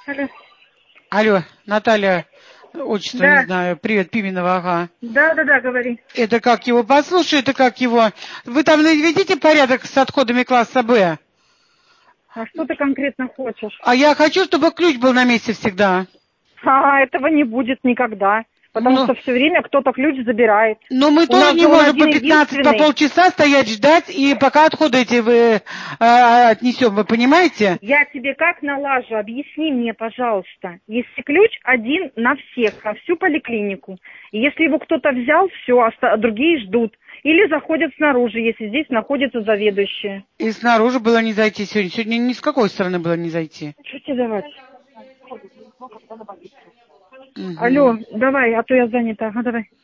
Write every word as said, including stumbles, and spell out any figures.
Алло. Алло, Наталья, отчество Да. не знаю. Привет, Пименова, ага. Да, да, да, говори. Это как его? Послушай, это как его? Вы там наведите порядок с отходами класса Б? А что ты конкретно хочешь? А я хочу, чтобы ключ был на месте всегда. А, этого не будет никогда. Потому Ну, что все время кто-то ключ забирает. но мы У тоже нас не же он можем по один пятнадцать, по единственный. полчаса стоять, ждать, и пока отходы эти вы, а, отнесем, вы понимаете? Я тебе как налажу? Объясни мне, пожалуйста. Если ключ один на всех, на всю поликлинику. И если его кто-то взял, все, а другие ждут. Или заходят снаружи, если здесь находится заведующая. И снаружи было не зайти сегодня. Сегодня ни с какой стороны было не зайти. Что тебе давать? Угу. Алло, давай, а то я занята. Ага, давай.